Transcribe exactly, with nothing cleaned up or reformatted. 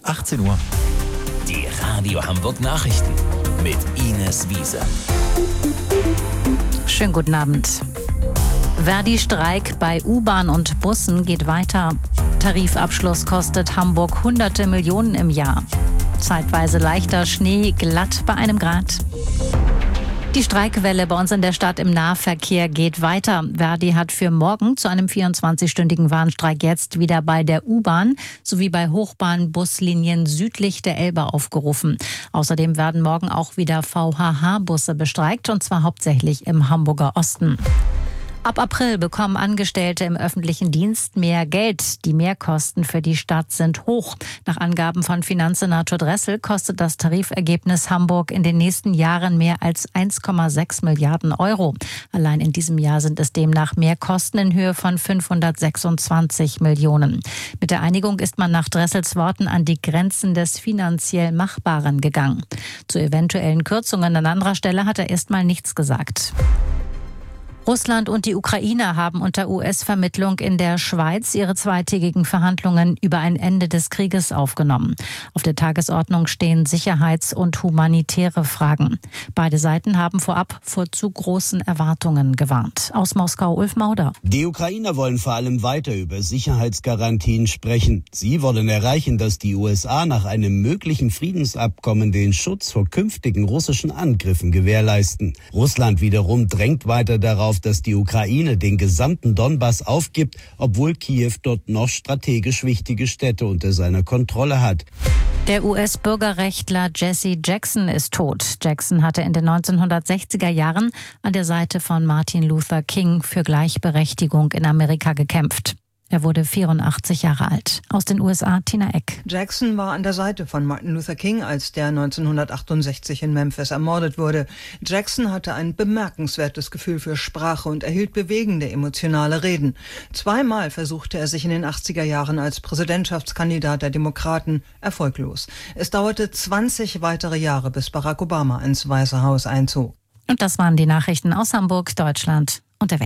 achtzehn Uhr. Die Radio Hamburg Nachrichten mit Ines Wiese. Schönen guten Abend. Verdi-Streik bei U-Bahn und Bussen geht weiter. Tarifabschluss kostet Hamburg hunderte Millionen im Jahr. Zeitweise leichter Schnee, glatt bei einem Grad. Die Streikwelle bei uns in der Stadt im Nahverkehr geht weiter. Verdi hat für morgen zu einem vierundzwanzigstündigen Warnstreik jetzt wieder bei der U-Bahn sowie bei Hochbahnbuslinien südlich der Elbe aufgerufen. Außerdem werden morgen auch wieder V H H-Busse bestreikt, und zwar hauptsächlich im Hamburger Osten. Ab April bekommen Angestellte im öffentlichen Dienst mehr Geld. Die Mehrkosten für die Stadt sind hoch. Nach Angaben von Finanzsenator Dressel kostet das Tarifergebnis Hamburg in den nächsten Jahren mehr als eins Komma sechs Milliarden Euro. Allein in diesem Jahr sind es demnach Mehrkosten in Höhe von fünfhundertsechsundzwanzig Millionen. Mit der Einigung ist man nach Dressels Worten an die Grenzen des finanziell Machbaren gegangen. Zu eventuellen Kürzungen an anderer Stelle hat er erstmal nichts gesagt. Russland und die Ukraine haben unter U S-Vermittlung in der Schweiz ihre zweitägigen Verhandlungen über ein Ende des Krieges aufgenommen. Auf der Tagesordnung stehen sicherheits- und humanitäre Fragen. Beide Seiten haben vorab vor zu großen Erwartungen gewarnt. Aus Moskau Ulf Mauder. Die Ukrainer wollen vor allem weiter über Sicherheitsgarantien sprechen. Sie wollen erreichen, dass die U S A nach einem möglichen Friedensabkommen den Schutz vor künftigen russischen Angriffen gewährleisten. Russland wiederum drängt weiter darauf, dass die Ukraine den gesamten Donbass aufgibt, obwohl Kiew dort noch strategisch wichtige Städte unter seiner Kontrolle hat. Der U S-Bürgerrechtler Jesse Jackson ist tot. Jackson hatte in den neunzehnhundertsechziger Jahren an der Seite von Martin Luther King für Gleichberechtigung in Amerika gekämpft. Er wurde vierundachtzig Jahre alt. Aus den U S A, Tina Eck. Jackson war an der Seite von Martin Luther King, als der neunzehnhundertachtundsechzig in Memphis ermordet wurde. Jackson hatte ein bemerkenswertes Gefühl für Sprache und erhielt bewegende, emotionale Reden. Zweimal versuchte er sich in den achtziger Jahren als Präsidentschaftskandidat der Demokraten, erfolglos. Es dauerte zwanzig weitere Jahre, bis Barack Obama ins Weiße Haus einzog. Und das waren die Nachrichten aus Hamburg, Deutschland und der Welt.